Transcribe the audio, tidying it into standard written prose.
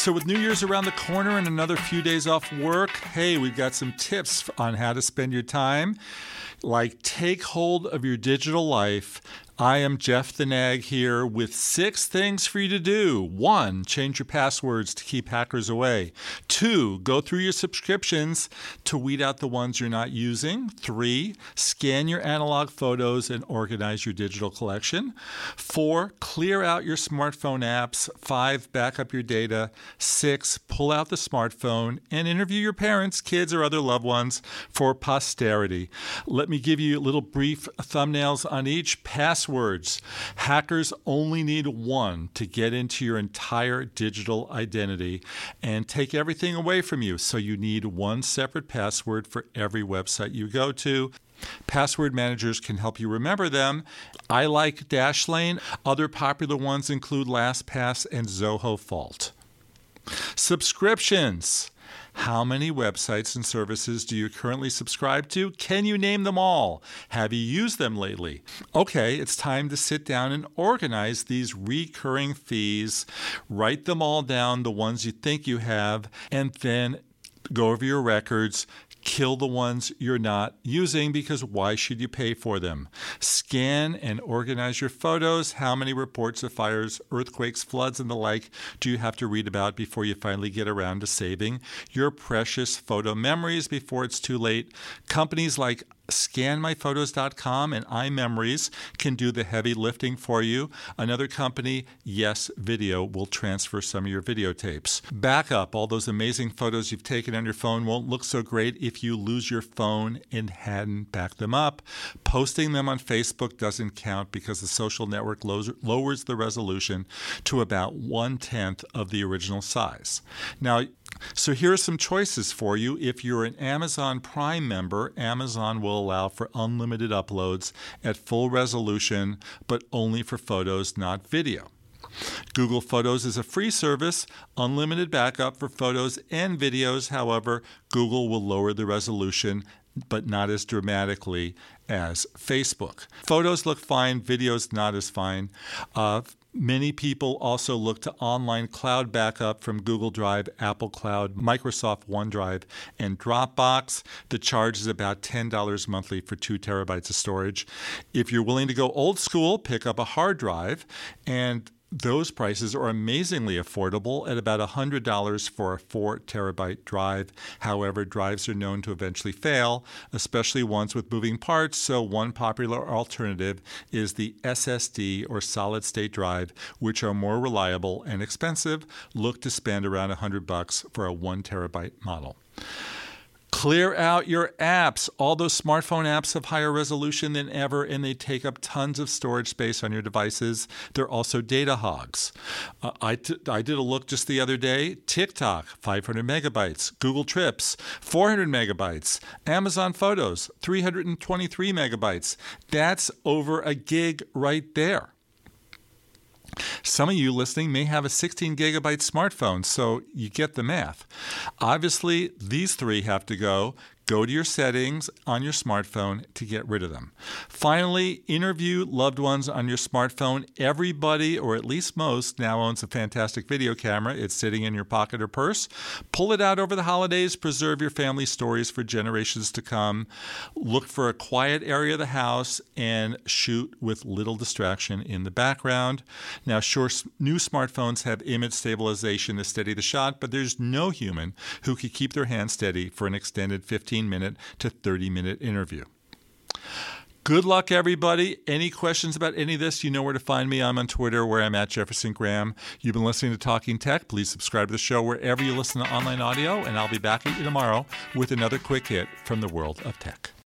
So with New Year's around the corner and another few days off work, hey, we've got some tips on how to spend your time. Like, take hold of your digital life. I am Jeff the Nag here with 6 things for you to do. 1, change your passwords to keep hackers away. 2, go through your subscriptions to weed out the ones you're not using. 3, scan your analog photos and organize your digital collection. 4, clear out your smartphone apps. 5, back up your data. 6, pull out the smartphone and interview your parents, kids, or other loved ones for posterity. Let me give you little brief thumbnails on each. Passwords. Hackers only need 1 to get into your entire digital identity and take everything away from you. So you need 1 separate password for every website you go to. Password managers can help you remember them. I like Dashlane. Other popular ones include LastPass and Zoho Vault. Subscriptions. How many websites and services do you currently subscribe to? Can you name them all? Have you used them lately? Okay, it's time to sit down and organize these recurring fees. Write them all down, the ones you think you have, and then go over your records. Kill the ones you're not using, because why should you pay for them? Scan and organize your photos. How many reports of fires, earthquakes, floods, and the like do you have to read about before you finally get around to saving your precious photo memories before it's too late? Companies like ScanMyPhotos.com and iMemories can do the heavy lifting for you. Another company, Yes Video, will transfer some of your videotapes. Backup. All those amazing photos you've taken on your phone won't look so great if you lose your phone and hadn't backed them up. Posting them on Facebook doesn't count because the social network lowers the resolution to about 1/10 of the original size. Now, so here are some choices for you. If you're an Amazon Prime member, Amazon will allow for unlimited uploads at full resolution, but only for photos, not video. Google Photos is a free service, unlimited backup for photos and videos. However, Google will lower the resolution, but not as dramatically as Facebook. Photos look fine, videos not as fine. Many people also look to online cloud backup from Google Drive, Apple Cloud, Microsoft OneDrive, and Dropbox. The charge is about $10 monthly for 2 terabytes of storage. If you're willing to go old school, pick up a hard drive, and those prices are amazingly affordable at about $100 for a 4 terabyte drive. However, drives are known to eventually fail, especially ones with moving parts, so one popular alternative is the SSD or solid state drive, which are more reliable and expensive. Look to spend around $100 for a 1 terabyte model. Clear out your apps. All those smartphone apps have higher resolution than ever, and they take up tons of storage space on your devices. They're also data hogs. I did a look just the other day. TikTok, 500 megabytes. Google Trips, 400 megabytes. Amazon Photos, 323 megabytes. That's over a gig right there. Some of you listening may have a 16 gigabyte smartphone, so you get the math. Obviously, these 3 have to go. Go to your settings on your smartphone to get rid of them. Finally, interview loved ones on your smartphone. Everybody, or at least most, now owns a fantastic video camera. It's sitting in your pocket or purse. Pull it out over the holidays. Preserve your family stories for generations to come. Look for a quiet area of the house and shoot with little distraction in the background. Now, sure, new smartphones have image stabilization to steady the shot, but there's no human who can keep their hand steady for an extended 15-minute to 30-minute interview. Good luck, everybody. Any questions about any of this, you know where to find me. I'm on Twitter, where I'm at Jefferson Graham. You've been listening to Talking Tech. Please subscribe to the show wherever you listen to online audio, and I'll be back with you tomorrow with another quick hit from the world of tech.